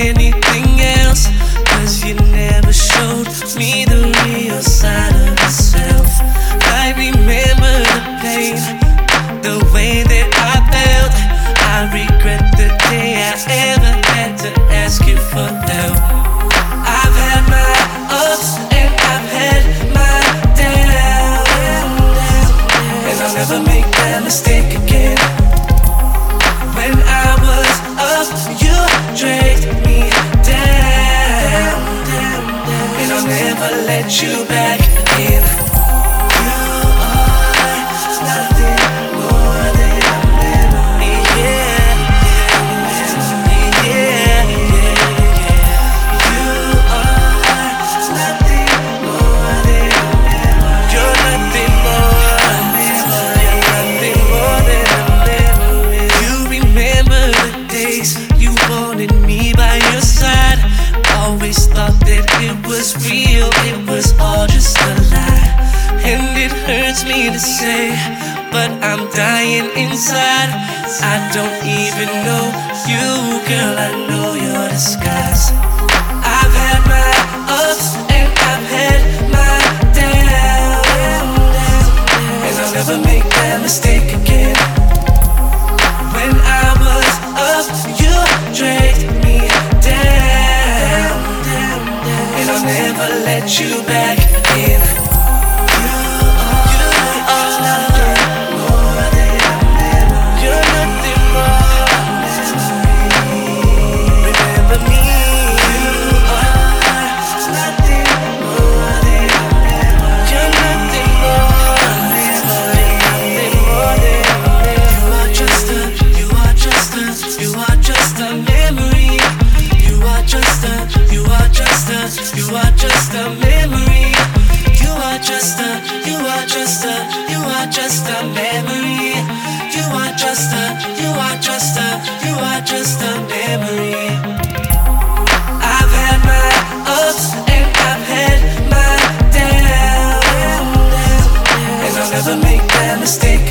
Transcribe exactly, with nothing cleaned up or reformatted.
anything else, 'cause you never showed me the real side of yourself. I remember the pain, the way that I felt. I regret the day I ever had to ask you for help. I've had my ups and I've had my downs, and I'll never make that mistake again. When I was up, you dragged me down, and I'll never let you back in. You are nothing more than a memory, yeah, yeah, yeah, yeah. You are nothing more than a memory. You're nothing more, you're nothing more than a memory. You remember the days you wanted me by your side. Always thought that it was real, it was all just a lie. And it hurts me to say, but I'm dying inside. I don't even know you, girl, I know your disguise. I've had my ups and I've had my downs, and I'll never make that mistake again. When I was up, you dragged me down, and I'll never let you back in. You are nothing more than a memory. You're nothing more. Remember me. You are nothing more than a memory. You're nothing more. Nothing more than a memory. You are just a, you are just a, you are just a memory. You are just a, you are just a, you are just a memory. You are just a, you are just a, you are just a memory. You are just a, you are just a, you are just a memory. I've had my ups and I've had my downs, and I'll never make that mistake